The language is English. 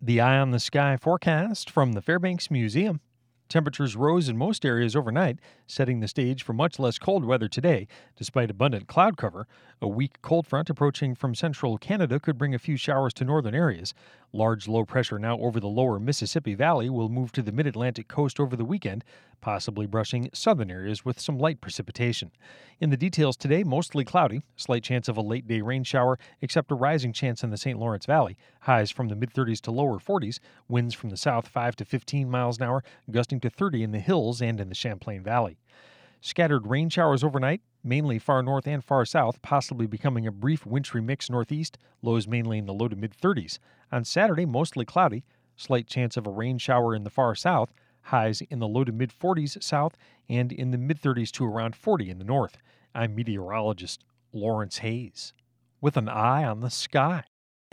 The Eye on the Sky forecast from the Fairbanks Museum. Temperatures rose in most areas overnight, setting the stage for much less cold weather today, despite abundant cloud cover. A weak cold front approaching from central Canada could bring a few showers to northern areas. Large low pressure now over the lower Mississippi Valley will move to the mid-Atlantic coast over the weekend, possibly brushing southern areas with some light precipitation. In the details today, mostly cloudy, slight chance of a late-day rain shower, except a rising chance in the St. Lawrence Valley. Highs from the mid-30s to lower 40s, winds from the south 5 to 15 miles an hour, gusting to 30 in the hills and in the Champlain Valley. Scattered rain showers overnight, mainly far north and far south, possibly becoming a brief wintry mix northeast, lows mainly in the low to mid-30s. On Saturday, mostly cloudy, slight chance of a rain shower in the far south, highs in the low to mid-40s south and in the mid-30s to around 40 in the north. I'm meteorologist Lawrence Hayes with an eye on the sky.